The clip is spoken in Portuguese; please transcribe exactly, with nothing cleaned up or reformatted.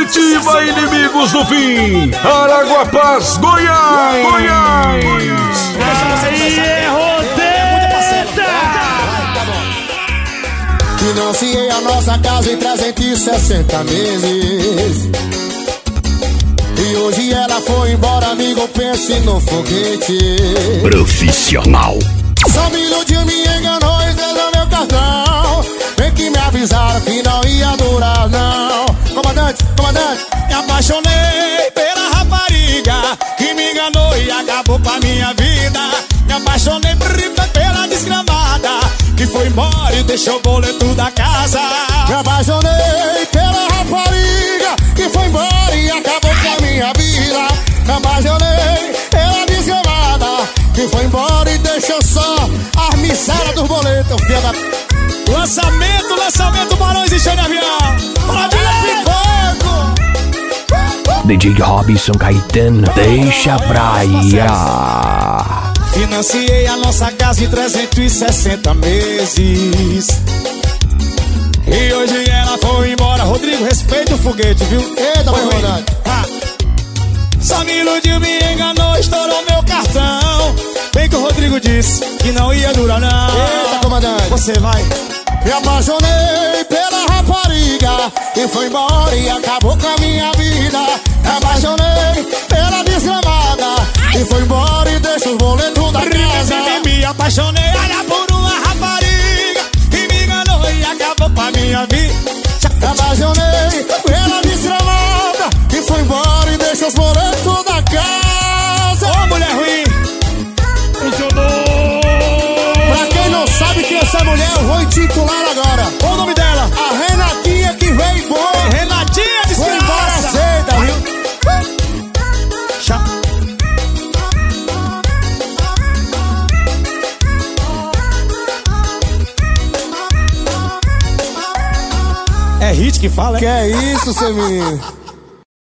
Curitiba, inimigos do fim. Araguapaz, Goiás. Goiás. Aí é Rodeta. Financiei a nossa casa em trezentos e sessenta meses. E hoje ela foi embora, amigo, pense no foguete. Profissional. Só me iludiu, me enganou e zerou meu cartão. Bem que me avisaram que não ia durar, não. Comandante, comandante, me apaixonei pela rapariga que me enganou e acabou com a minha vida. Me apaixonei pela desgramada que foi embora e deixou o boleto da casa. Me apaixonei pela rapariga que foi embora e acabou com a minha vida. Me apaixonei pela desgramada que foi embora e deixou só as misérias dos boletos, filha da... Lançamento, lançamento, Barões e Show de Avião. Família Pipoco. D J Robson Caetano, deixa praia. Financiei a nossa casa em trezentos e sessenta meses. E hoje ela foi embora. Rodrigo, respeita o foguete, viu? Eita, comandante. Só me iludiu, me enganou, estourou meu cartão. Bem que o Rodrigo disse que não ia durar, não. Eita, comandante. Você vai. Me apaixonei pela rapariga e foi embora e acabou com a minha vida. Me apaixonei pela desgramada e foi embora e deixou os boletos da casa. Me apaixonei, olha, por uma rapariga que me enganou e acabou com a minha vida. Me apaixonei pela desgramada e foi embora e deixou os boletos da casa. Ô, mulher ruim. Funcionou. Pra quem não sabe quem é essa mulher, eu vou intitular agora. Qual o nome dela? A Renatinha que veio embora. Renatinha de Foi embora cedo, viu? Chá. É hit que fala, é? Que é isso, seu menino?